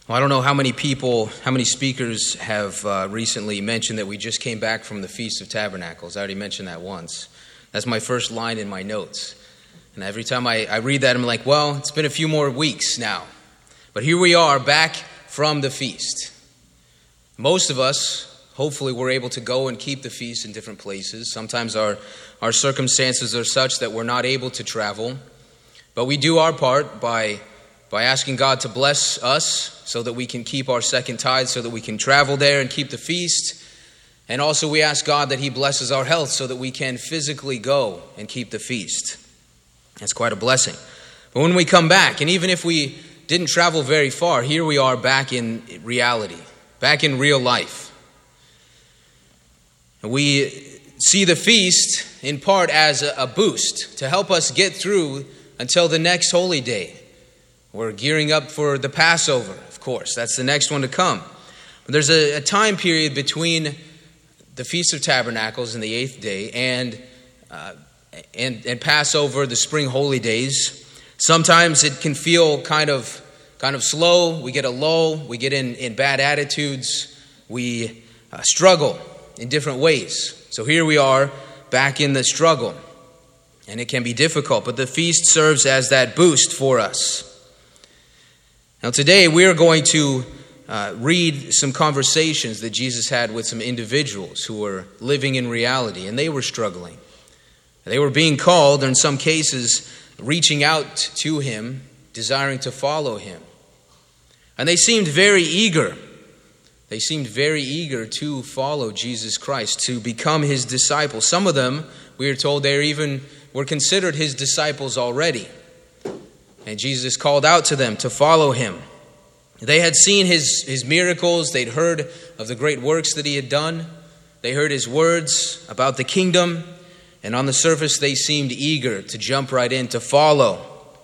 Well, I don't know how many speakers have recently mentioned that we just came back from the Feast of Tabernacles. I already mentioned that once. That's my first line in my notes. And every time I read that, I'm like, well, it's been a few more weeks now. But here we are back from the feast. Most of us, hopefully, we're able to go and keep the feast in different places. Sometimes our circumstances are such that we're not able to travel. But we do our part by asking God to bless us so that we can keep our second tithe, so that we can travel there and keep the feast. And also we ask God that He blesses our health so that we can physically go and keep the feast. That's quite a blessing. But when we come back, and even if we didn't travel very far, here we are back in reality, back in real life. And we see the feast in part as a boost to help us get through until the next holy day. We're gearing up for the Passover, of course. That's the next one to come. But there's a time period between the Feast of Tabernacles and the 8th day and Passover, the spring holy days. Sometimes it can feel kind of slow. We get a lull. We get in bad attitudes. We struggle in different ways. So here we are back in the struggle. And it can be difficult, but the feast serves as that boost for us. Now today we are going to read some conversations that Jesus had with some individuals who were living in reality, and they were struggling. They were being called, or in some cases reaching out to Him, desiring to follow Him. And they seemed very eager. They seemed very eager to follow Jesus Christ, to become His disciples. Some of them, we are told, were considered His disciples already. And Jesus called out to them to follow Him. They had seen His miracles. They'd heard of the great works that He had done. They heard His words about the kingdom. And on the surface, they seemed eager to jump right in to follow.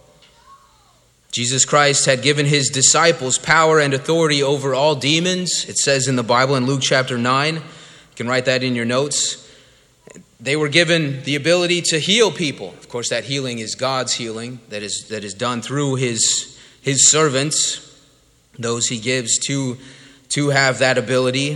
Jesus Christ had given His disciples power and authority over all demons. It says in the Bible in Luke chapter 9. You can write that in your notes. They were given the ability to heal people. Of course, that healing is God's healing that is done through His servants, those He gives to have that ability.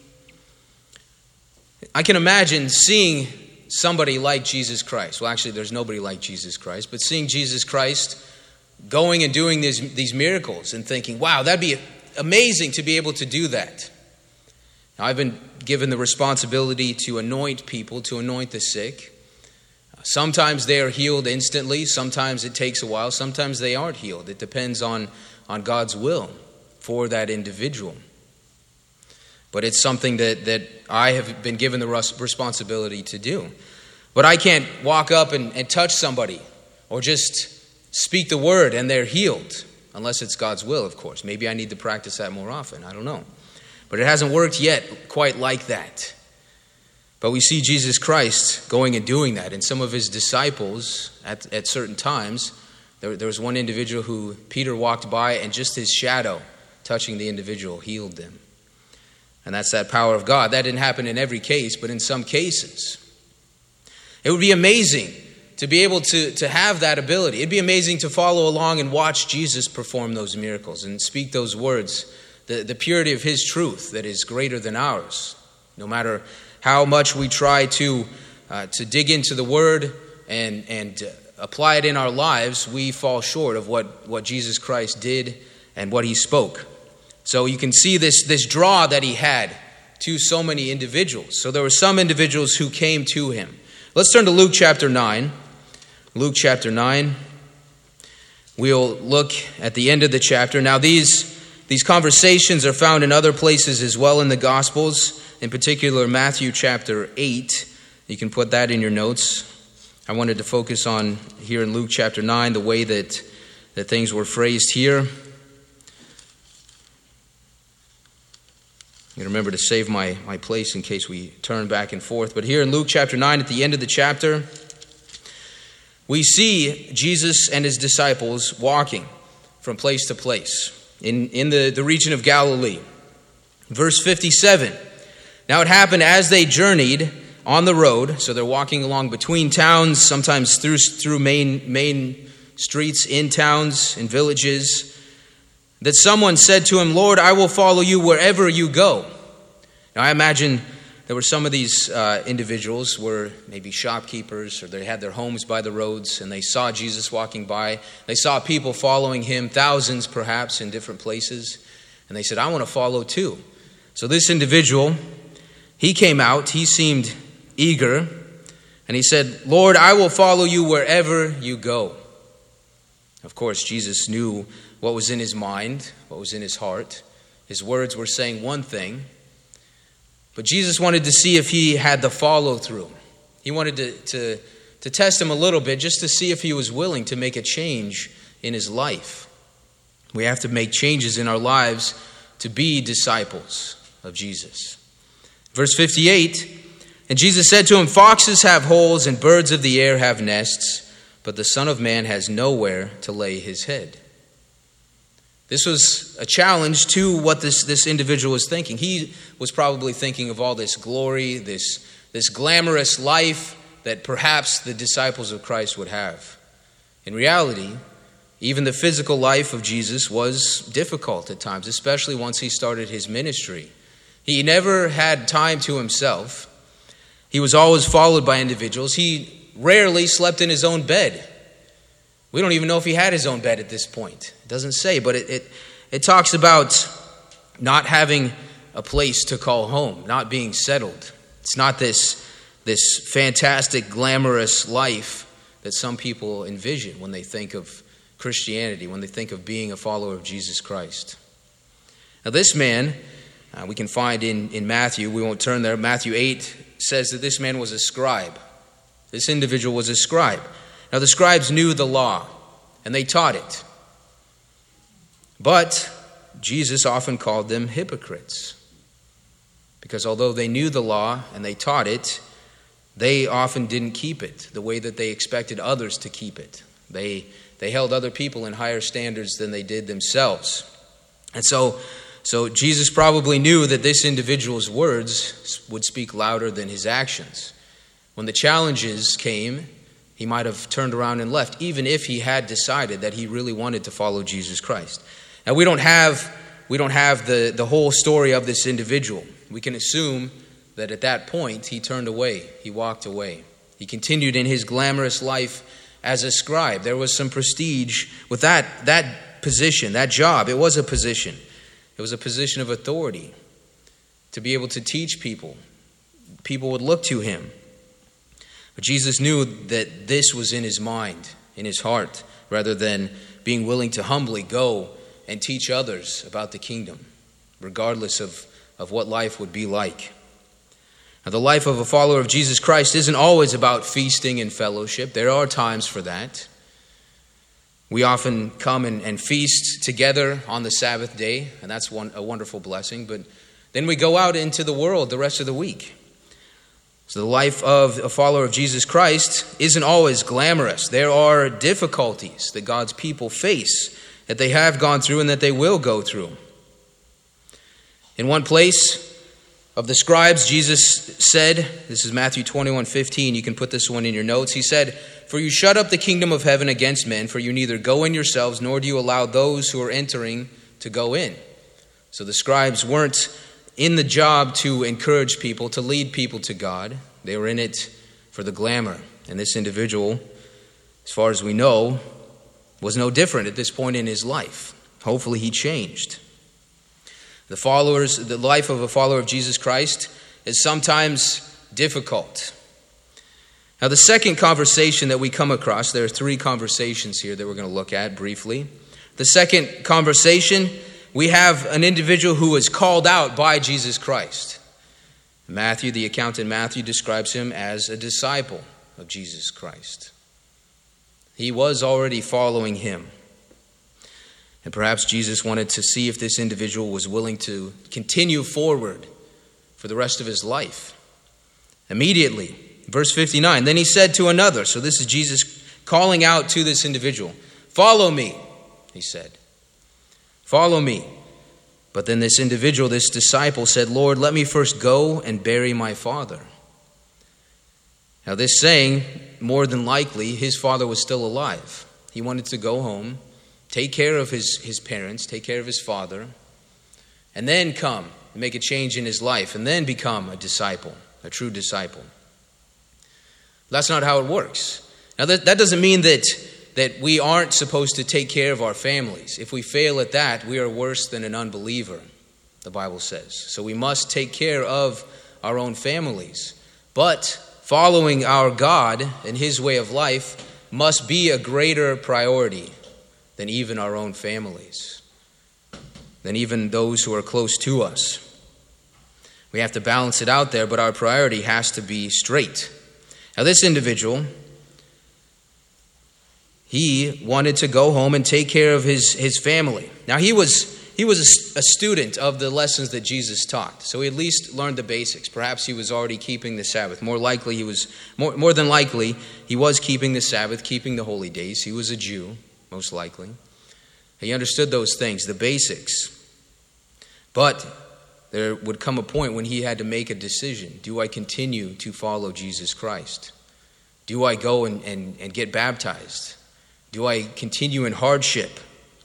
I can imagine seeing somebody like Jesus Christ. Well, actually, there's nobody like Jesus Christ, but seeing Jesus Christ going and doing these miracles and thinking, wow, that'd be amazing to be able to do that. Now, I've been given the responsibility to anoint people, to anoint the sick. Sometimes they are healed instantly. Sometimes it takes a while. Sometimes they aren't healed. It depends on God's will for that individual. But it's something that I have been given the responsibility to do. But I can't walk up and touch somebody or just speak the word and they're healed, unless it's God's will, of course. Maybe I need to practice that more often. I don't know. But it hasn't worked yet quite like that. But we see Jesus Christ going and doing that. And some of His disciples at certain times, there was one individual who Peter walked by and just his shadow touching the individual healed them. And that's that power of God. That didn't happen in every case, but in some cases. It would be amazing to be able to have that ability. It'd be amazing to follow along and watch Jesus perform those miracles and speak those words. The purity of His truth that is greater than ours. No matter how much we try to dig into the Word and apply it in our lives, we fall short of what Jesus Christ did and what He spoke. So you can see this draw that He had to so many individuals. So there were some individuals who came to Him. Let's turn to Luke chapter 9. Luke chapter 9. We'll look at the end of the chapter. Now these conversations are found in other places as well in the Gospels, in particular Matthew chapter 8. You can put that in your notes. I wanted to focus on here in Luke chapter 9, the way that things were phrased here. I'm going to remember to save my place in case we turn back and forth. But here in Luke chapter 9, at the end of the chapter, we see Jesus and His disciples walking from place to place in the region of Galilee. Verse 57. Now it happened as they journeyed on the road, so they're walking along between towns, sometimes through main streets in towns and villages, that someone said to him, "Lord, I will follow you wherever you go." Now I imagine there were some of these individuals were maybe shopkeepers, or they had their homes by the roads, and they saw Jesus walking by. They saw people following him, thousands perhaps in different places, and they said, "I want to follow too." So this individual, he came out, he seemed eager, and he said, "Lord, I will follow you wherever you go." Of course, Jesus knew what was in his mind, what was in his heart. His words were saying one thing, but Jesus wanted to see if he had the follow-through. He wanted to test him a little bit just to see if he was willing to make a change in his life. We have to make changes in our lives to be disciples of Jesus. Verse 58, and Jesus said to him, "Foxes have holes and birds of the air have nests, but the Son of Man has nowhere to lay his head." This was a challenge to what this individual was thinking. He was probably thinking of all this glory, this glamorous life that perhaps the disciples of Christ would have. In reality, even the physical life of Jesus was difficult at times, especially once he started his ministry. He never had time to himself. He was always followed by individuals. He rarely slept in his own bed. We don't even know if he had his own bed at this point. It doesn't say, but it talks about not having a place to call home, not being settled. It's not this fantastic, glamorous life that some people envision when they think of Christianity, when they think of being a follower of Jesus Christ. Now this man, we can find in Matthew, we won't turn there, Matthew 8 says that this man was a scribe. This individual was a scribe. Now the scribes knew the law, and they taught it. But Jesus often called them hypocrites. Because although they knew the law and they taught it, they often didn't keep it the way that they expected others to keep it. They held other people in higher standards than they did themselves. And so Jesus probably knew that this individual's words would speak louder than his actions. When the challenges came, he might have turned around and left, even if he had decided that he really wanted to follow Jesus Christ. Now we don't have the whole story of this individual. We can assume that at that point he turned away, he walked away. He continued in his glamorous life as a scribe. There was some prestige with that position, that job. It was a position. It was a position of authority to be able to teach people. People would look to him. But Jesus knew that this was in his mind, in his heart, rather than being willing to humbly go and teach others about the kingdom, regardless of what life would be like. Now, the life of a follower of Jesus Christ isn't always about feasting and fellowship. There are times for that. We often come and feast together on the Sabbath day, and that's a wonderful blessing. But then we go out into the world the rest of the week. So the life of a follower of Jesus Christ isn't always glamorous. There are difficulties that God's people face, that they have gone through and that they will go through. In one place of the scribes, Jesus said, this is Matthew 21:15, you can put this one in your notes. He said, "For you shut up the kingdom of heaven against men, for you neither go in yourselves, nor do you allow those who are entering to go in." So the scribes weren't in the job to encourage people, to lead people to God. They were in it for the glamour. And this individual, as far as we know, was no different at this point in his life. Hopefully he changed. The life of a follower of Jesus Christ is sometimes difficult. Now the second conversation that we come across, there are three conversations here that we're going to look at briefly. The second conversation, we have an individual who was called out by Jesus Christ. Matthew, the account in Matthew, describes him as a disciple of Jesus Christ. He was already following him. And perhaps Jesus wanted to see if this individual was willing to continue forward for the rest of his life. Immediately, verse 59, then he said to another, so this is Jesus calling out to this individual, "Follow me," he said. "Follow me." But then this individual, this disciple said, "Lord, let me first go and bury my father." Now this saying, more than likely, his father was still alive. He wanted to go home, take care of his parents, take care of his father, and then come and make a change in his life, and then become a disciple, a true disciple. That's not how it works. Now that doesn't mean that we aren't supposed to take care of our families. If we fail at that, we are worse than an unbeliever, the Bible says. So we must take care of our own families. But following our God and his way of life must be a greater priority than even our own families, than even those who are close to us. We have to balance it out there, but our priority has to be straight. Now this individual, he wanted to go home and take care of his family. Now he was a student of the lessons that Jesus taught, so he at least learned the basics. Perhaps he was already keeping the Sabbath. More than likely, he was keeping the Sabbath, keeping the holy days. He was a Jew, most likely. He understood those things, the basics. But there would come a point when he had to make a decision. Do I continue to follow Jesus Christ? Do I go and get baptized? Do I continue in hardship?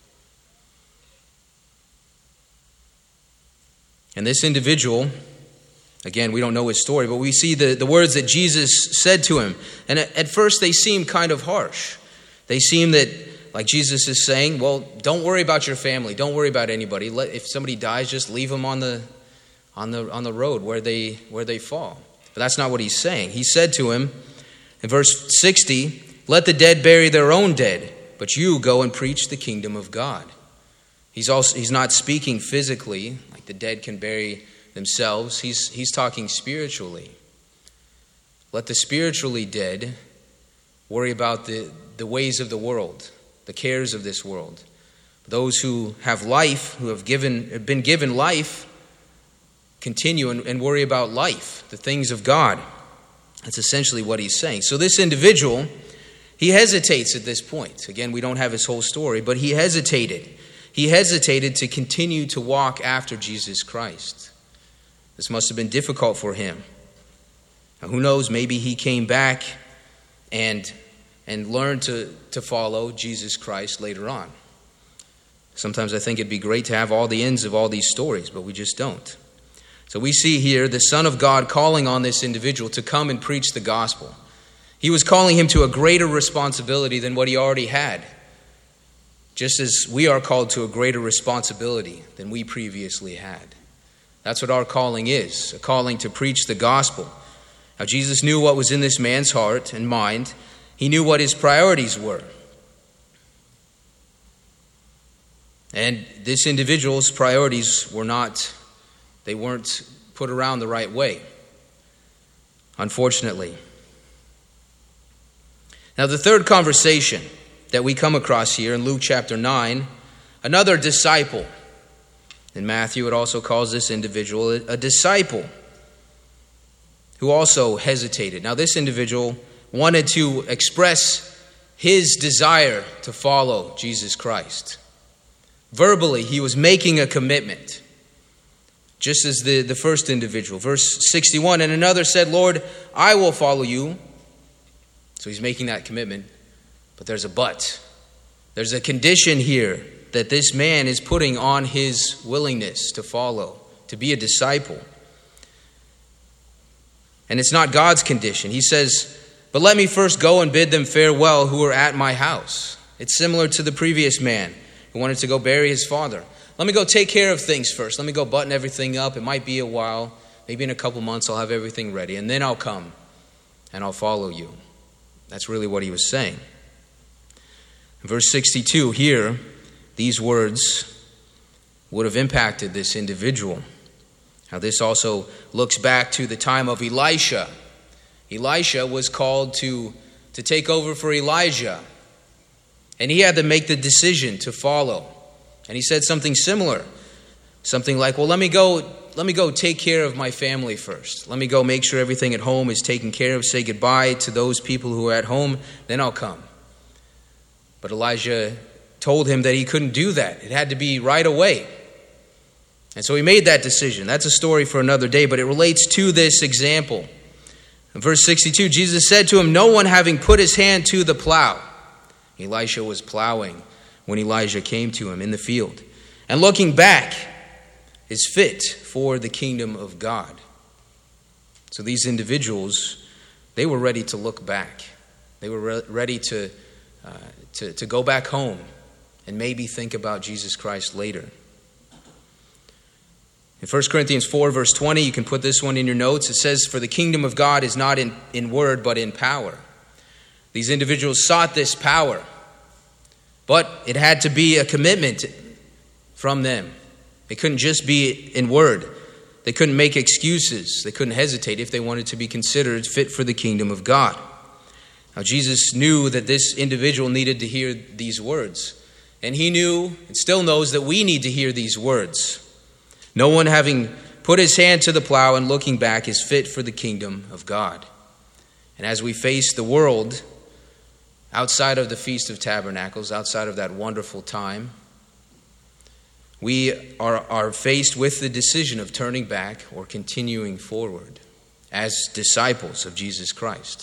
And this individual, again, we don't know his story, but we see the words that Jesus said to him. And at first they seem kind of harsh. They seem that, like Jesus is saying, well, don't worry about your family. Don't worry about anybody. If somebody dies, just leave them on the road where they fall. But that's not what he's saying. He said to him in verse 60, let the dead bury their own dead, but you go and preach the kingdom of God. He's not speaking physically, like the dead can bury themselves. He's talking spiritually. Let the spiritually dead worry about the ways of the world, the cares of this world. Those who have life, who have been given life, continue and worry about life, the things of God. That's essentially what he's saying. So this individual, he hesitates at this point. Again, we don't have his whole story, but he hesitated. He hesitated to continue to walk after Jesus Christ. This must have been difficult for him. Now, who knows, maybe he came back and learned to follow Jesus Christ later on. Sometimes I think it'd be great to have all the ends of all these stories, but we just don't. So we see here the Son of God calling on this individual to come and preach the gospel. He was calling him to a greater responsibility than what he already had, just as we are called to a greater responsibility than we previously had. That's what our calling is, a calling to preach the gospel. Now, Jesus knew what was in this man's heart and mind. He knew what his priorities were. And this individual's priorities weren't put around the right way, unfortunately. Now, the third conversation that we come across here in Luke chapter 9, another disciple. In Matthew, it also calls this individual a disciple who also hesitated. Now, this individual wanted to express his desire to follow Jesus Christ. Verbally, he was making a commitment, just as the first individual. Verse 61, and another said, Lord, I will follow you. So he's making that commitment. But there's a but. There's a condition here that this man is putting on his willingness to follow, to be a disciple. And it's not God's condition. He says, but let me first go and bid them farewell who are at my house. It's similar to the previous man who wanted to go bury his father. Let me go take care of things first. Let me go button everything up. It might be a while. Maybe in a couple months I'll have everything ready. And then I'll come and I'll follow you. That's really what he was saying. In verse 62 here, these words would have impacted this individual. Now this also looks back to the time of Elisha. Elisha was called to take over for Elijah. And he had to make the decision to follow. And he said something similar. Something like, well, let me go take care of my family first. Let me go make sure everything at home is taken care of. Say goodbye to those people who are at home. Then I'll come. But Elijah told him that he couldn't do that. It had to be right away. And so he made that decision. That's a story for another day, but it relates to this example. In verse 62, Jesus said to him, no one having put his hand to the plow. Elisha was plowing when Elijah came to him in the field. And looking back is fit for the kingdom of God. So these individuals, they were ready to look back. They were ready to go back home and maybe think about Jesus Christ later. In 1 Corinthians 4, verse 20, you can put this one in your notes. It says, "For the kingdom of God is not in word, but in power." These individuals sought this power, but it had to be a commitment from them. It couldn't just be in word. They couldn't make excuses. They couldn't hesitate if they wanted to be considered fit for the kingdom of God. Now, Jesus knew that this individual needed to hear these words. And he knew and still knows that we need to hear these words. No one having put his hand to the plow and looking back is fit for the kingdom of God. And as we face the world outside of the Feast of Tabernacles, outside of that wonderful time, we are faced with the decision of turning back or continuing forward as disciples of Jesus Christ.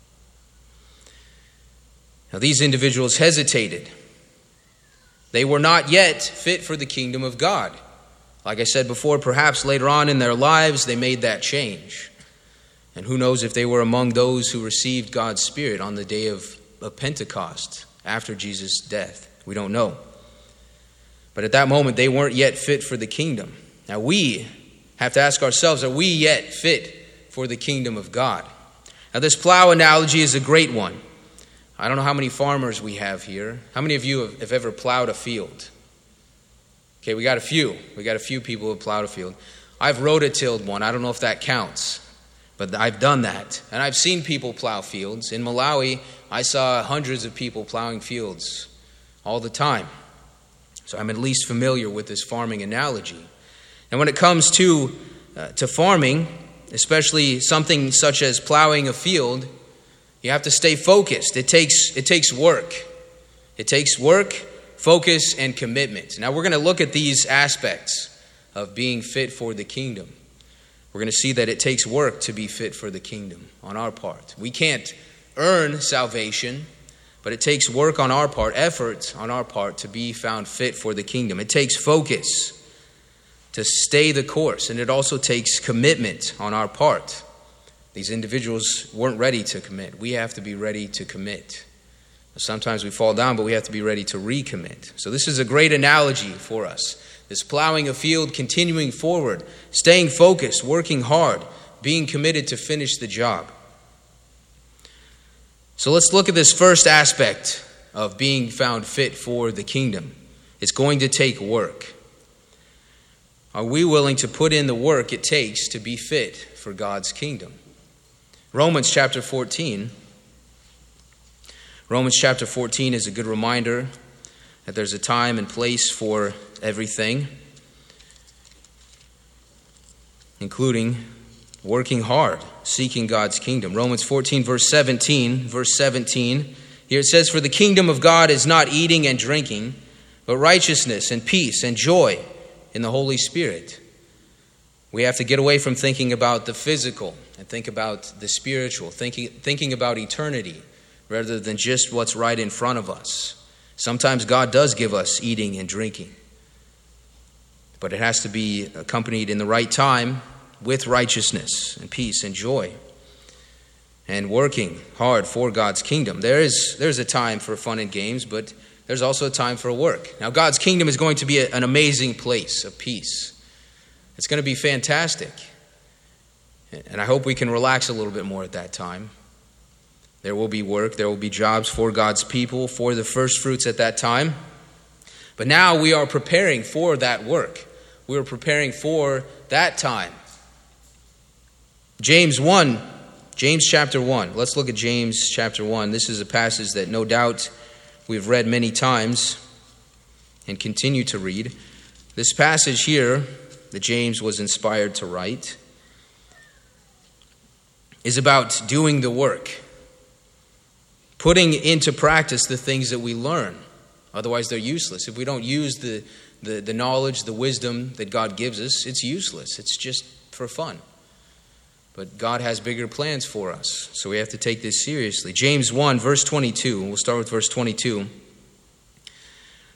Now, these individuals hesitated. They were not yet fit for the kingdom of God. Like I said before, perhaps later on in their lives they made that change. And who knows if they were among those who received God's Spirit on the day of Pentecost after Jesus' death. We don't know. But at that moment, they weren't yet fit for the kingdom. Now we have to ask ourselves, are we yet fit for the kingdom of God? Now this plow analogy is a great one. I don't know how many farmers we have here. How many of you have ever plowed a field? Okay, we got a few. We got a few people who have plowed a field. I've rototilled one. I don't know if that counts, but I've done that. And I've seen people plow fields. In Malawi, I saw hundreds of people plowing fields all the time. So I'm at least familiar with this farming analogy. And when it comes to farming, especially something such as plowing a field, you have to stay focused. It takes work. It takes work, focus, and commitment. Now we're going to look at these aspects of being fit for the kingdom. We're going to see that it takes work to be fit for the kingdom on our part. We can't earn salvation, but it takes work on our part, effort on our part to be found fit for the kingdom. It takes focus to stay the course, and it also takes commitment on our part. These individuals weren't ready to commit. We have to be ready to commit. Sometimes we fall down, but we have to be ready to recommit. So this is a great analogy for us. This plowing a field, continuing forward, staying focused, working hard, being committed to finish the job. So let's look at this first aspect of being found fit for the kingdom. It's going to take work. Are we willing to put in the work it takes to be fit for God's kingdom? Romans chapter 14 is a good reminder that there's a time and place for everything, including working hard, seeking God's kingdom. Romans 14, verse 17. Here it says, "For the kingdom of God is not eating and drinking, but righteousness and peace and joy in the Holy Spirit." We have to get away from thinking about the physical and think about the spiritual, thinking about eternity rather than just what's right in front of us. Sometimes God does give us eating and drinking, but it has to be accompanied in the right time with righteousness and peace and joy and working hard for God's kingdom. There's a time for fun and games, but there's also a time for work. Now, God's kingdom is going to be an amazing place of peace. It's going to be fantastic. And I hope we can relax a little bit more at that time. There will be work, there will be jobs for God's people, for the first fruits at that time. But now we are preparing for that work. We are preparing for that time. James chapter 1. Let's look at James chapter 1. This is a passage that no doubt we've read many times and continue to read. This passage here that James was inspired to write is about doing the work, putting into practice the things that we learn. Otherwise, they're useless. If we don't use the knowledge, the wisdom that God gives us, it's useless. It's just for fun. But God has bigger plans for us, so we have to take this seriously. James 1, verse 22. We'll start with verse 22.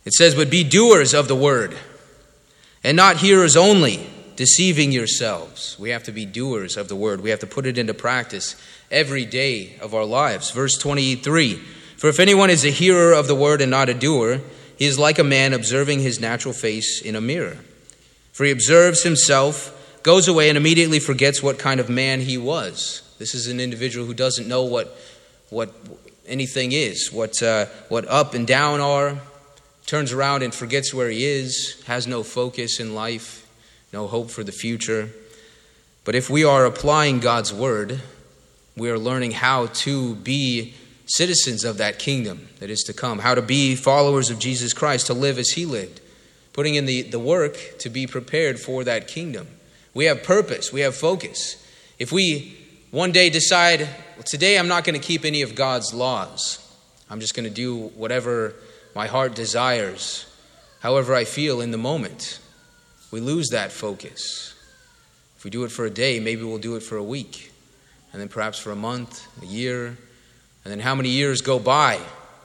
It says, but be doers of the word, and not hearers only, deceiving yourselves. We have to be doers of the word. We have to put it into practice every day of our lives. Verse 23, for if anyone is a hearer of the word and not a doer, he is like a man observing his natural face in a mirror. For he observes himself, goes away, and immediately forgets what kind of man he was. This is an individual who doesn't know what anything is, what up and down are, turns around and forgets where he is, has no focus in life, no hope for the future. But if we are applying God's word, we are learning how to be citizens of that kingdom that is to come, how to be followers of Jesus Christ, to live as he lived, putting in the work to be prepared for that kingdom. We have purpose, we have focus. If we one day decide, well, today I'm not going to keep any of God's laws, I'm just going to do whatever my heart desires, however I feel in the moment, we lose that focus. If we do it for a day, maybe we'll do it for a week, and then perhaps for a month, a year, and then how many years go by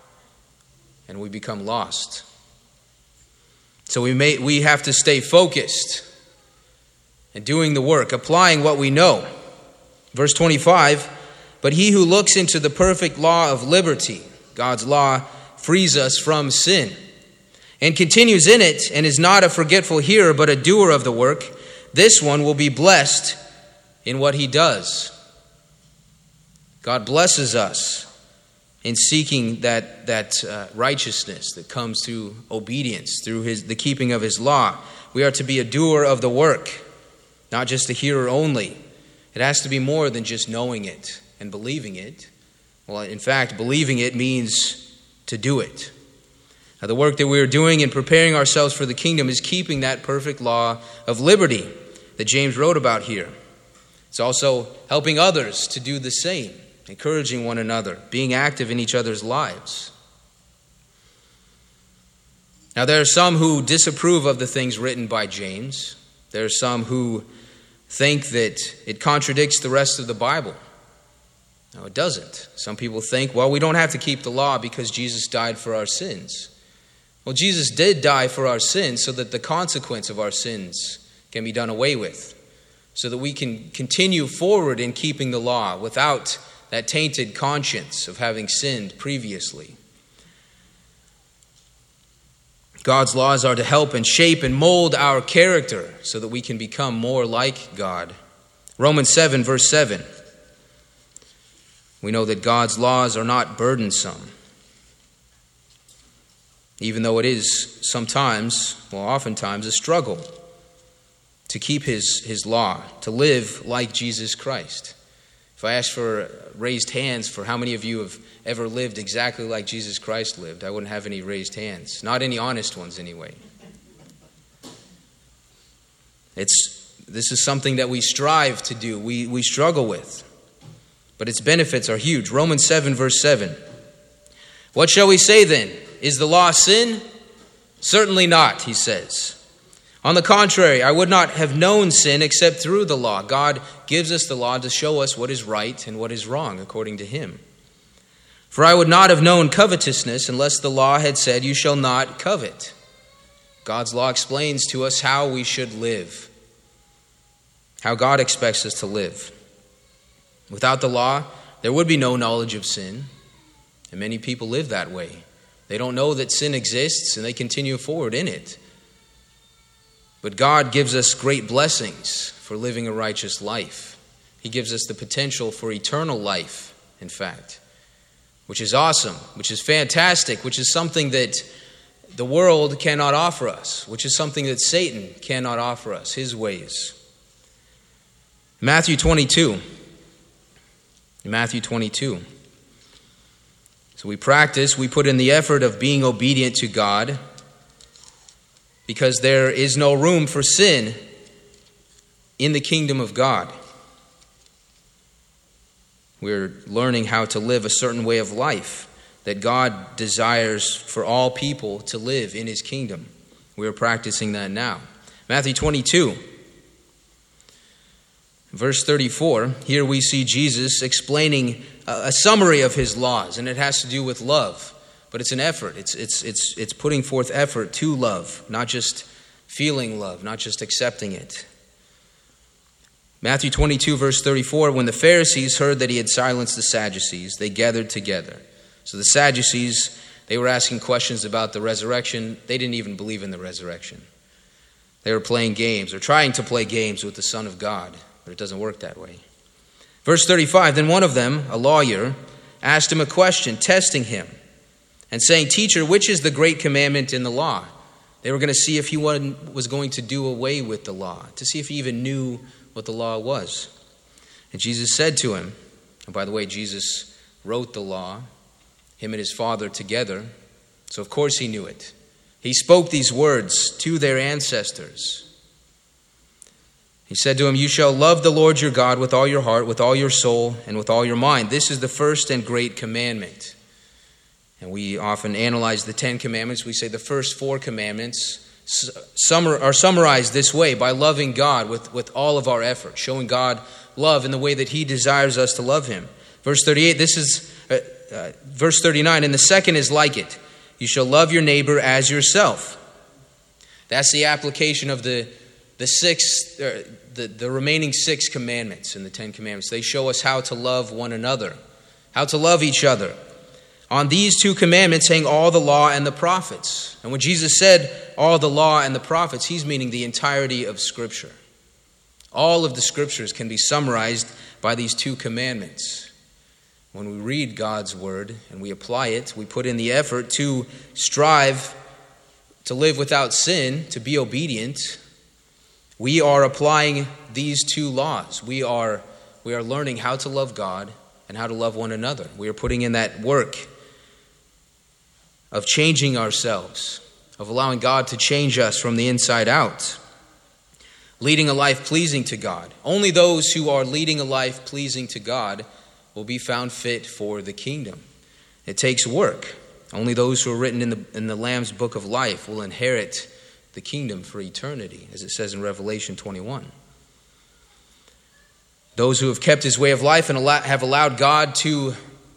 and we become lost. So we have to stay focused and doing the work, applying what we know. Verse 25, but he who looks into the perfect law of liberty, God's law, frees us from sin, and continues in it, and is not a forgetful hearer, but a doer of the work, this one will be blessed in what he does. God blesses us in seeking that righteousness that comes through obedience, through the keeping of his law. We are to be a doer of the work, not just a hearer only. It has to be more than just knowing it and believing it. Well, in fact, believing it means to do it. Now, the work that we are doing in preparing ourselves for the kingdom is keeping that perfect law of liberty that James wrote about here. It's also helping others to do the same, encouraging one another, being active in each other's lives. Now, there are some who disapprove of the things written by James. There are some who think that it contradicts the rest of the Bible. No, it doesn't. Some people think, well, we don't have to keep the law because Jesus died for our sins. Well, Jesus did die for our sins so that the consequence of our sins can be done away with, so that we can continue forward in keeping the law without that tainted conscience of having sinned previously. God's laws are to help and shape and mold our character so that we can become more like God. Romans 7, verse 7. We know that God's laws are not burdensome, even though it is oftentimes a struggle to keep his law, to live like Jesus Christ. If I asked for raised hands for how many of you have ever lived exactly like Jesus Christ lived, I wouldn't have any raised hands. Not any honest ones anyway. This is something that we strive to do, we struggle with. But its benefits are huge. Romans 7, verse 7. What shall we say then? Is the law sin? Certainly not, he says. On the contrary, I would not have known sin except through the law. God gives us the law to show us what is right and what is wrong according to him. For I would not have known covetousness unless the law had said, you shall not covet. God's law explains to us how we should live, how God expects us to live. Without the law, there would be no knowledge of sin, and many people live that way. They don't know that sin exists, and they continue forward in it. But God gives us great blessings for living a righteous life. He gives us the potential for eternal life, in fact, which is awesome, which is fantastic, which is something that the world cannot offer us, which is something that Satan cannot offer us, his ways. Matthew 22. So we put in the effort of being obedient to God because there is no room for sin in the kingdom of God. We're learning how to live a certain way of life that God desires for all people to live in his kingdom. We're practicing that now. Matthew 22. Verse 34, here we see Jesus explaining a summary of his laws, and it has to do with love. but it's an effort. It's putting forth effort to love, not just feeling love, not just accepting it. Matthew 22, verse 34, when the Pharisees heard that he had silenced the Sadducees, they gathered together. So the Sadducees, they were asking questions about the resurrection. They didn't even believe in the resurrection. They were playing games, or trying to play games with the Son of God, but it doesn't work that way. Verse 35, then one of them, a lawyer, asked him a question, testing him, and saying, Teacher, which is the great commandment in the law? They were going to see if he was going to do away with the law, to see if he even knew what the law was. And Jesus said to him, and by the way, Jesus wrote the law, him and his Father together, so of course he knew it. He spoke these words to their ancestors. He said to him, You shall love the Lord your God with all your heart, with all your soul, and with all your mind. This is the first and great commandment. And we often analyze the 10 commandments. We say the first 4 commandments are summarized this way: by loving God with all of our effort, showing God love in the way that he desires us to love him. Verse 38, verse 39, and the second is like it. You shall love your neighbor as yourself. That's the application of the remaining 6 commandments in the 10 commandments. They show us how to love one another, how to love each other. On these 2 commandments hang all the law and the prophets. And when Jesus said all the law and the prophets, he's meaning the entirety of Scripture. All of the Scriptures can be summarized by these 2 commandments. When we read God's word and we apply it, we put in the effort to strive to live without sin, to be obedient. We are applying these 2 laws. We are learning how to love God and how to love one another. We are putting in that work of changing ourselves, of allowing God to change us from the inside out, leading a life pleasing to God. Only those who are leading a life pleasing to God will be found fit for the kingdom. It takes work. Only those who are written in the Lamb's book of life will inherit the kingdom for eternity, as it says in Revelation 21. Those who have kept his way of life and have allowed God to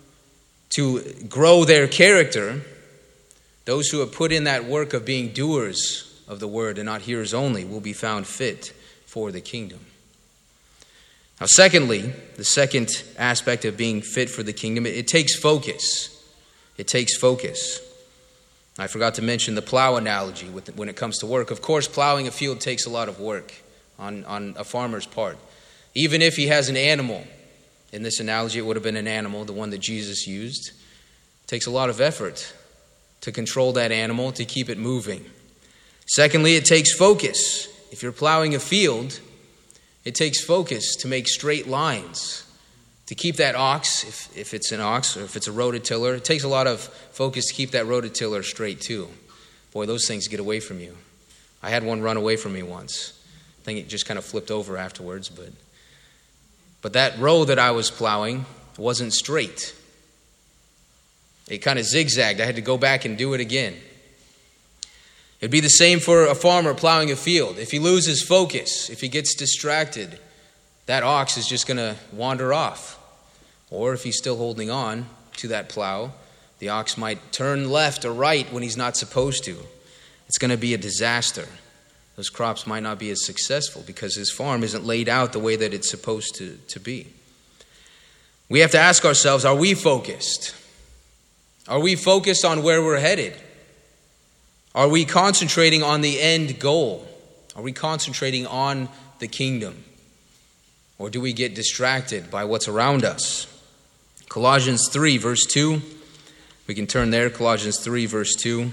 grow their character, those who have put in that work of being doers of the word and not hearers only, will be found fit for the kingdom. Now, secondly, the second aspect of being fit for the kingdom, it takes focus. It takes focus. I forgot to mention the plow analogy when it comes to work. Of course, plowing a field takes a lot of work on a farmer's part. Even if he has an animal, in this analogy it would have been an animal, the one that Jesus used, it takes a lot of effort to control that animal, to keep it moving. Secondly, it takes focus. If you're plowing a field, it takes focus to make straight lines. To keep that ox, if it's an ox or if it's a rototiller, it takes a lot of focus to keep that rototiller straight too. Boy, those things get away from you. I had one run away from me once. I think it just kind of flipped over afterwards, but that row that I was plowing wasn't straight. It kind of zigzagged. I had to go back and do it again. It'd be the same for a farmer plowing a field. If he loses focus, if he gets distracted, that ox is just going to wander off. Or if he's still holding on to that plow, the ox might turn left or right when he's not supposed to. It's going to be a disaster. Those crops might not be as successful because his farm isn't laid out the way that it's supposed to be. We have to ask ourselves, are we focused? Are we focused on where we're headed? Are we concentrating on the end goal? Are we concentrating on the kingdom? Or do we get distracted by what's around us? Colossians 3, verse 2. We can turn there, Colossians 3, verse 2.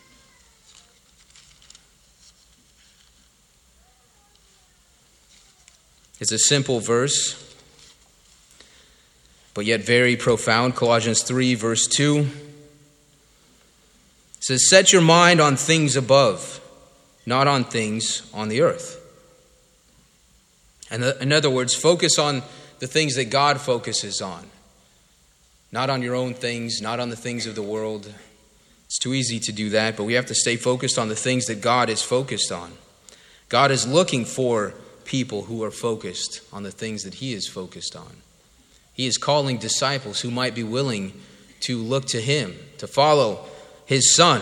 It's a simple verse, but yet very profound. Colossians 3, verse 2. It says, set your mind on things above, not on things on the earth. And in other words, focus on the things that God focuses on. Not on your own things, not on the things of the world. It's too easy to do that, but we have to stay focused on the things that God is focused on. God is looking for people who are focused on the things that he is focused on. He is calling disciples who might be willing to look to him, to follow his Son.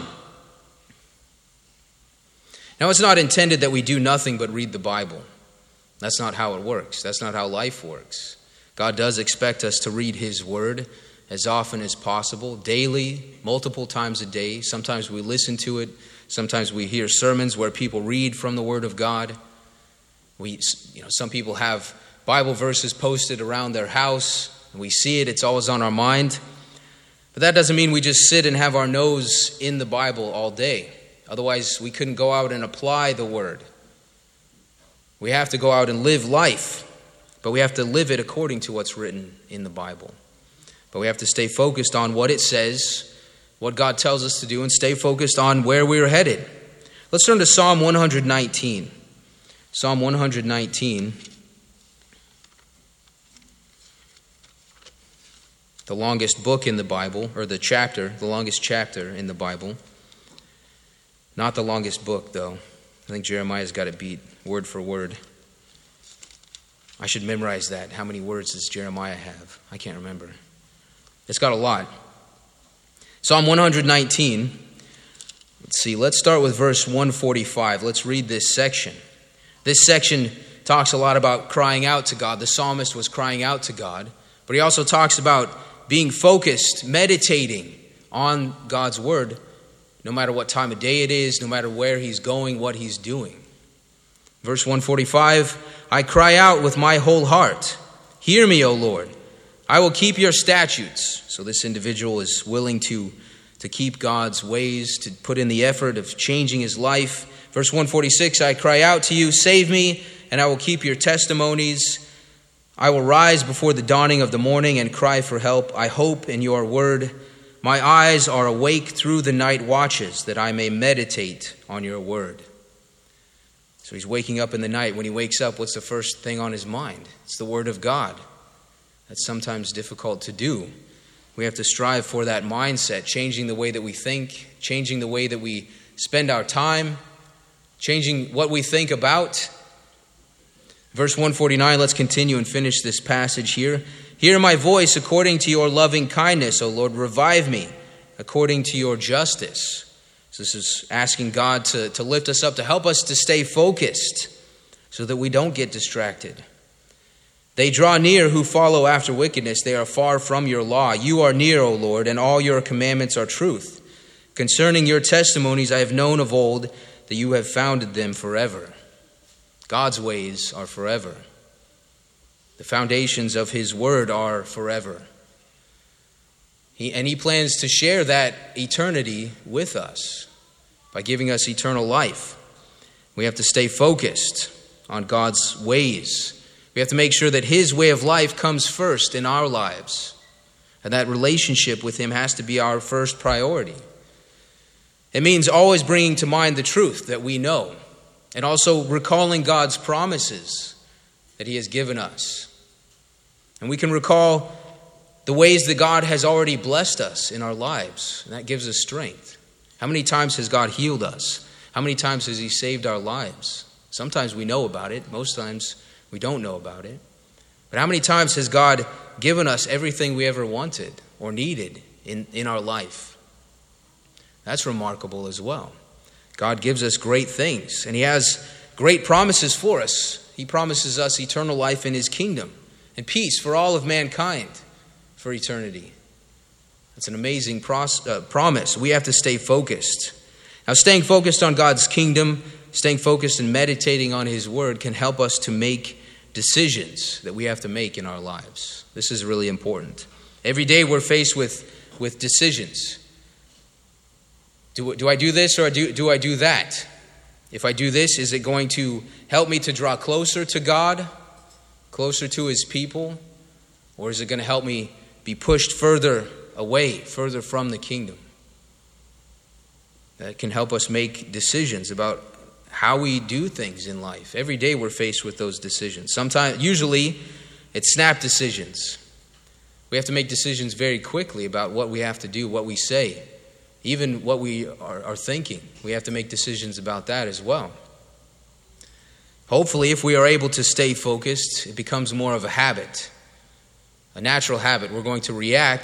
Now, it's not intended that we do nothing but read the Bible. That's not how it works. That's not how life works. God does expect us to read his word as often as possible, daily, multiple times a day. Sometimes we listen to it. Sometimes we hear sermons where people read from the word of God. Some people have Bible verses posted around their house. And we see it. It's always on our mind. But that doesn't mean we just sit and have our nose in the Bible all day. Otherwise, we couldn't go out and apply the word. We have to go out and live life, but we have to live it according to what's written in the Bible. But we have to stay focused on what it says, what God tells us to do, and stay focused on where we're headed. Let's turn to Psalm 119. Psalm 119. The longest book in the Bible, or the longest chapter in the Bible. Not the longest book, though. I think Jeremiah's got it beat word for word. I should memorize that. How many words does Jeremiah have? I can't remember. It's got a lot. Psalm 119. Let's start with verse 145. Let's read this section. This section talks a lot about crying out to God. The psalmist was crying out to God, but he also talks about being focused, meditating on God's word, no matter what time of day it is, no matter where he's going, what he's doing. Verse 145, I cry out with my whole heart. Hear me, O Lord. I will keep your statutes. So this individual is willing to keep God's ways, to put in the effort of changing his life. Verse 146, I cry out to you, save me, and I will keep your testimonies. I will rise before the dawning of the morning and cry for help. I hope in your word. My eyes are awake through the night watches, that I may meditate on your word. So he's waking up in the night. When he wakes up, what's the first thing on his mind? It's the word of God. That's sometimes difficult to do. We have to strive for that mindset, changing the way that we think, changing the way that we spend our time, changing what we think about. Verse 149, let's continue and finish this passage here. Hear my voice according to your loving kindness, O Lord. Revive me according to your justice. So this is asking God to lift us up, to help us to stay focused so that we don't get distracted. They draw near who follow after wickedness. They are far from your law. You are near, O Lord, and all your commandments are truth. Concerning your testimonies I have known of old, that you have founded them forever. God's ways are forever. The foundations of his word are forever. He plans to share that eternity with us by giving us eternal life. We have to stay focused on God's ways. We have to make sure that his way of life comes first in our lives. And that relationship with him has to be our first priority. It means always bringing to mind the truth that we know, and also recalling God's promises that he has given us. And we can recall the ways that God has already blessed us in our lives, and that gives us strength. How many times has God healed us? How many times has he saved our lives? Sometimes we know about it. Most times we don't know about it. But how many times has God given us everything we ever wanted or needed in our life? That's remarkable as well. God gives us great things, and he has great promises for us. He promises us eternal life in his kingdom and peace for all of mankind for eternity. That's an amazing promise. We have to stay focused. Now, staying focused on God's kingdom, staying focused and meditating on his word can help us to make decisions that we have to make in our lives. This is really important. Every day we're faced with decisions. Do I do this or do I do that? If I do this, is it going to help me to draw closer to God, closer to his people? Or is it going to help me be pushed further away, further from the kingdom? That can help us make decisions about how we do things in life. Every day we're faced with those decisions. Usually, it's snap decisions. We have to make decisions very quickly about what we have to do, what we say, even what we are thinking. We have to make decisions about that as well. Hopefully, if we are able to stay focused, it becomes more of a habit, a natural habit. We're going to react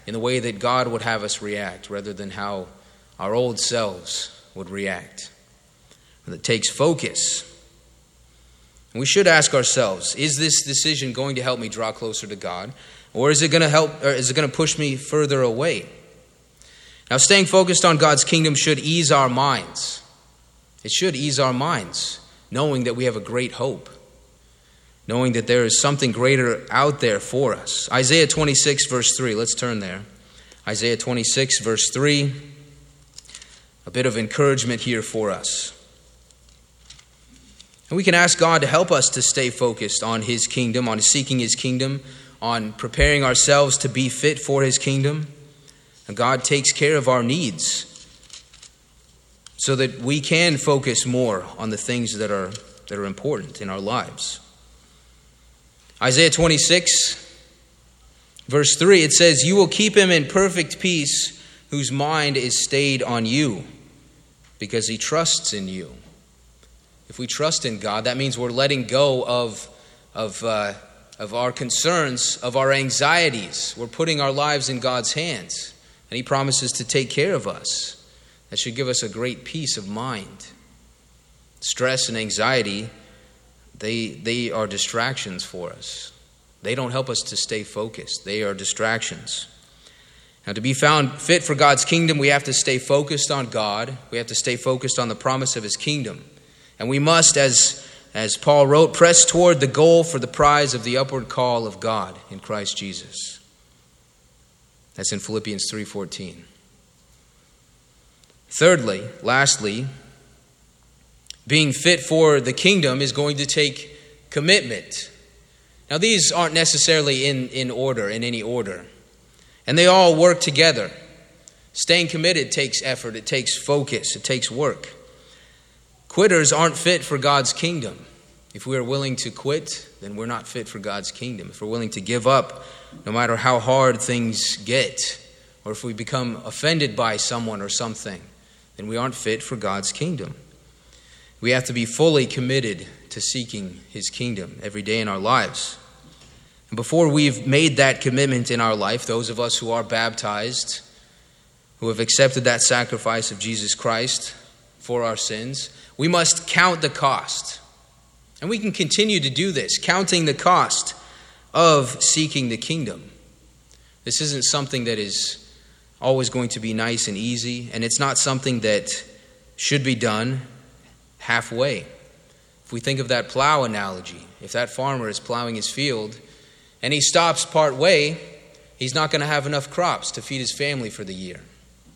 in the way that God would have us react rather than how our old selves would react. That takes focus. And we should ask ourselves, is this decision going to help me draw closer to God, or is it going to push me further away? Now, staying focused on God's kingdom should ease our minds. It should ease our minds, knowing that we have a great hope, knowing that there is something greater out there for us. Isaiah 26, verse 3. Let's turn there. Isaiah 26, verse 3. A bit of encouragement here for us. And we can ask God to help us to stay focused on His kingdom, on seeking His kingdom, on preparing ourselves to be fit for His kingdom. And God takes care of our needs so that we can focus more on the things that are important in our lives. Isaiah 26, verse 3, it says, "You will keep him in perfect peace whose mind is stayed on you, because he trusts in you." If we trust in God, that means we're letting go of our concerns, of our anxieties. We're putting our lives in God's hands, and He promises to take care of us. That should give us a great peace of mind. Stress and anxiety, they are distractions for us. They don't help us to stay focused. They are distractions. Now, to be found fit for God's kingdom, we have to stay focused on God. We have to stay focused on the promise of His kingdom. And we must, as Paul wrote, press toward the goal for the prize of the upward call of God in Christ Jesus. That's in Philippians 3:14. Thirdly, lastly, being fit for the kingdom is going to take commitment. Now, these aren't necessarily in any order. And they all work together. Staying committed takes effort, it takes focus, it takes work. Quitters aren't fit for God's kingdom. If we are willing to quit, then we're not fit for God's kingdom. If we're willing to give up, no matter how hard things get, or if we become offended by someone or something, then we aren't fit for God's kingdom. We have to be fully committed to seeking His kingdom every day in our lives. And before we've made that commitment in our life, those of us who are baptized, who have accepted that sacrifice of Jesus Christ for our sins, we must count the cost. And we can continue to do this, counting the cost of seeking the kingdom. This isn't something that is always going to be nice and easy, and it's not something that should be done halfway. If we think of that plow analogy, if that farmer is plowing his field and he stops part way, he's not going to have enough crops to feed his family for the year.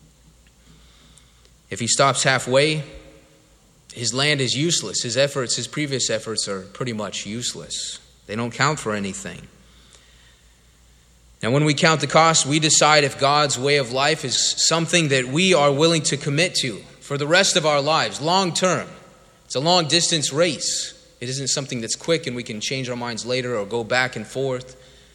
If he stops halfway, his land is useless. His previous efforts are pretty much useless. They don't count for anything. Now, when we count the cost, we decide if God's way of life is something that we are willing to commit to for the rest of our lives, long term. It's a long distance race. It isn't something that's quick and we can change our minds later or go back and forth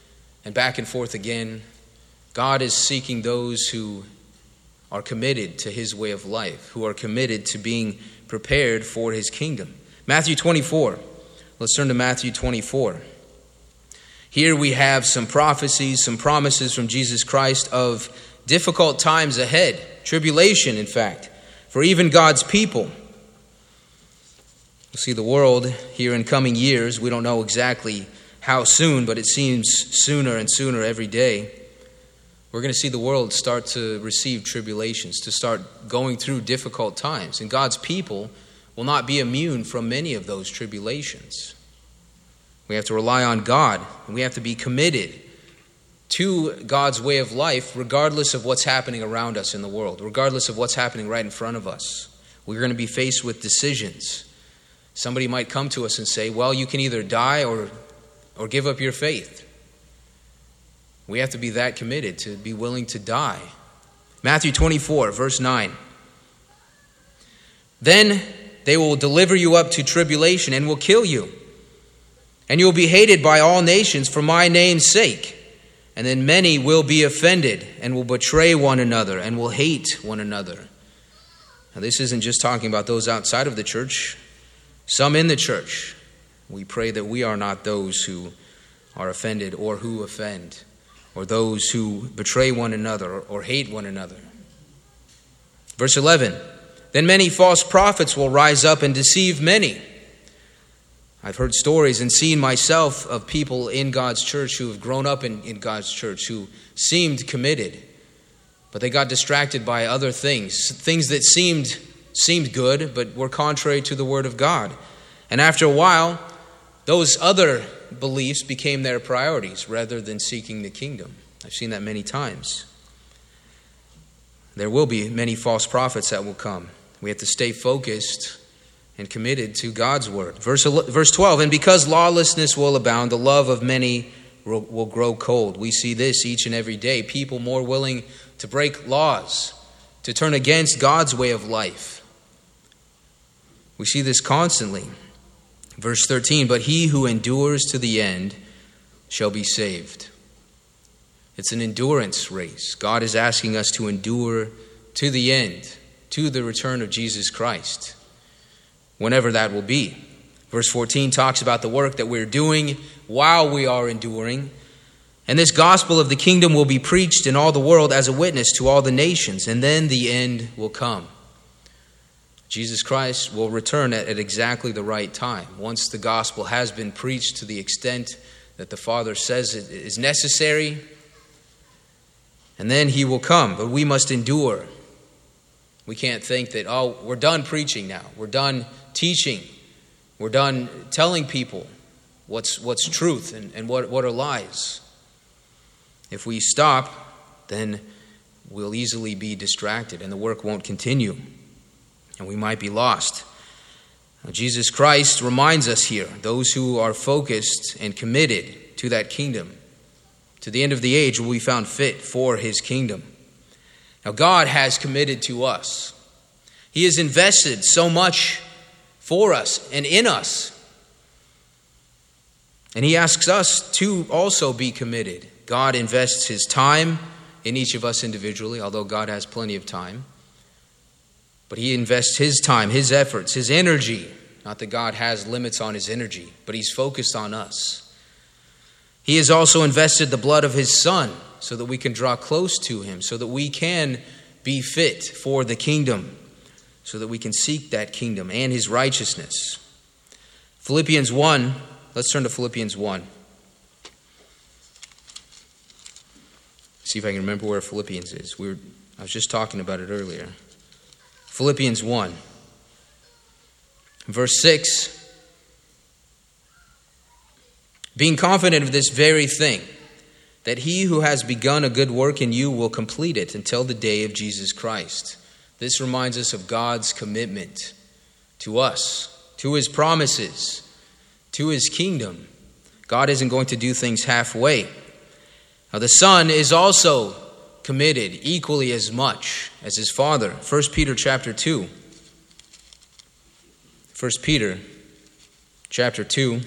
again. God is seeking those who are committed to His way of life, who are committed to being prepared for His kingdom. Matthew 24. Let's turn to Matthew 24. Here we have some prophecies, some promises from Jesus Christ of difficult times ahead, tribulation, in fact, for even God's people. We'll see the world here in coming years. We don't know exactly how soon, but it seems sooner and sooner every day. We're going to see the world start to receive tribulations, to start going through difficult times. And God's people will not be immune from many of those tribulations. We have to rely on God, and we have to be committed to God's way of life, regardless of what's happening around us in the world, regardless of what's happening right in front of us. We're going to be faced with decisions. Somebody might come to us and say, well, you can either die or give up your faith. We have to be that committed to be willing to die. Matthew 24, verse 9. Then they will deliver you up to tribulation and will kill you. And you will be hated by all nations for my name's sake. And then many will be offended and will betray one another and will hate one another. Now, this isn't just talking about those outside of the church. Some in the church. We pray that we are not those who are offended or who offend or those who betray one another or hate one another. Verse 11, then many false prophets will rise up and deceive many. I've heard stories and seen myself of people in God's church who have grown up in God's church who seemed committed, but they got distracted by other things that seemed good, but were contrary to the Word of God. And after a while, those other beliefs became their priorities rather than seeking the kingdom. I've seen that many times. There will be many false prophets that will come. We have to stay focused and committed to God's word. Verse 12, and because lawlessness will abound, the love of many will grow cold. We see this each and every day. People more willing to break laws, to turn against God's way of life. We see this constantly. Verse 13, but he who endures to the end shall be saved. It's an endurance race. God is asking us to endure to the end, to the return of Jesus Christ, whenever that will be. Verse 14 talks about the work that we're doing while we are enduring. And this gospel of the kingdom will be preached in all the world as a witness to all the nations, and then the end will come. Jesus Christ will return at exactly the right time, once the gospel has been preached to the extent that the Father says it is necessary, and then he will come. But we must endure. We can't think that, oh, we're done preaching now. We're done teaching. We're done telling people what's truth and what are lies. If we stop, then we'll easily be distracted and the work won't continue. And we might be lost. Now, Jesus Christ reminds us here, those who are focused and committed to that kingdom, to the end of the age will be found fit for his kingdom. Now, God has committed to us. He has invested so much for us and in us. And he asks us to also be committed. God invests his time in each of us individually, although God has plenty of time. But he invests his time, his efforts, his energy. Not that God has limits on his energy, but he's focused on us. He has also invested the blood of his Son so that we can draw close to him, so that we can be fit for the kingdom, so that we can seek that kingdom and his righteousness. Philippians 1, let's turn to Philippians 1. See if I can remember where Philippians is. I was just talking about it earlier. Philippians 1, verse 6. Being confident of this very thing, that he who has begun a good work in you will complete it until the day of Jesus Christ. This reminds us of God's commitment to us, to his promises, to his kingdom. God isn't going to do things halfway. Now, the Son is also committed equally as much as his Father. 1 Peter chapter 2. 1 Peter chapter 2.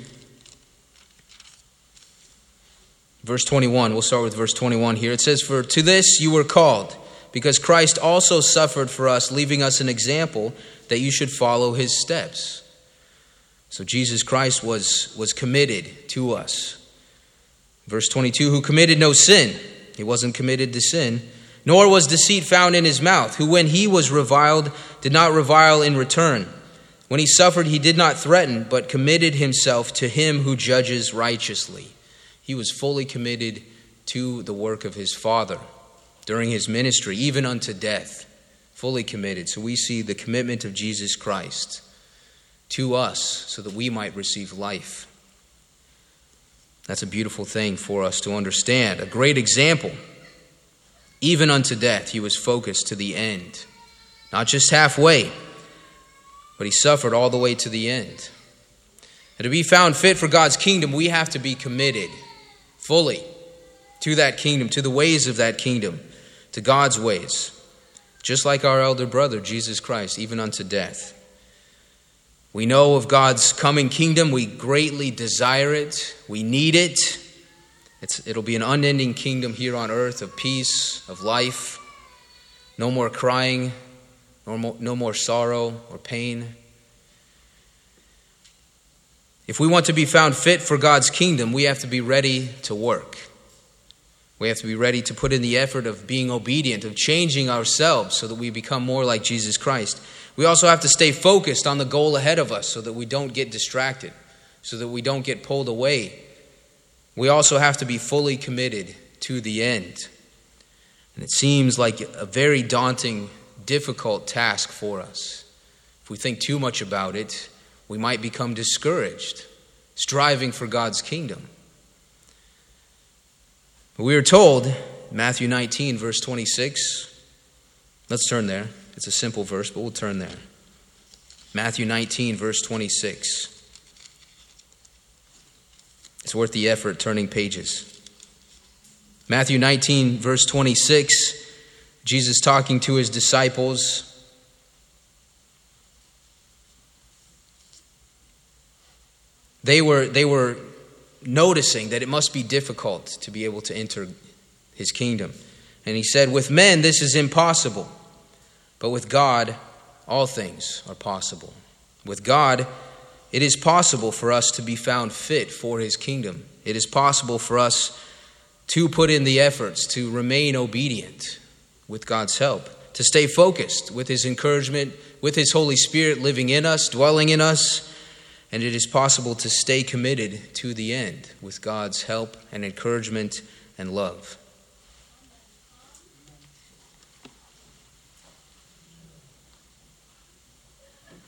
Verse 21, we'll start with verse 21 here. It says, for to this you were called, because Christ also suffered for us, leaving us an example that you should follow his steps. So Jesus Christ was committed to us. Verse 22, who committed no sin. He wasn't committed to sin. Nor was deceit found in his mouth, who when he was reviled, did not revile in return. When he suffered, he did not threaten, but committed himself to him who judges righteously. He was fully committed to the work of his Father during his ministry, even unto death. Fully committed. So we see the commitment of Jesus Christ to us so that we might receive life. That's a beautiful thing for us to understand. A great example. Even unto death, he was focused to the end. Not just halfway, but he suffered all the way to the end. And to be found fit for God's kingdom, we have to be committed fully to that kingdom, to the ways of that kingdom, to God's ways. Just like our elder brother, Jesus Christ, even unto death. We know of God's coming kingdom. We greatly desire it. We need it. It'll be an unending kingdom here on earth of peace, of life. No more crying, no more sorrow or pain. If we want to be found fit for God's kingdom, we have to be ready to work. We have to be ready to put in the effort of being obedient, of changing ourselves so that we become more like Jesus Christ. We also have to stay focused on the goal ahead of us so that we don't get distracted, so that we don't get pulled away. We also have to be fully committed to the end. And it seems like a very daunting, difficult task for us. If we think too much about it, we might become discouraged, striving for God's kingdom. We are told, Matthew 19, verse 26, let's turn there. It's a simple verse, but we'll turn there. Matthew 19, verse 26. It's worth the effort turning pages. Matthew 19, verse 26, Jesus talking to his disciples. They were noticing that it must be difficult to be able to enter his kingdom. And he said, with men this is impossible, but with God all things are possible. With God it is possible for us to be found fit for his kingdom. It is possible for us to put in the efforts to remain obedient with God's help, to stay focused with his encouragement, with his Holy Spirit living in us, dwelling in us. And it is possible to stay committed to the end with God's help and encouragement and love.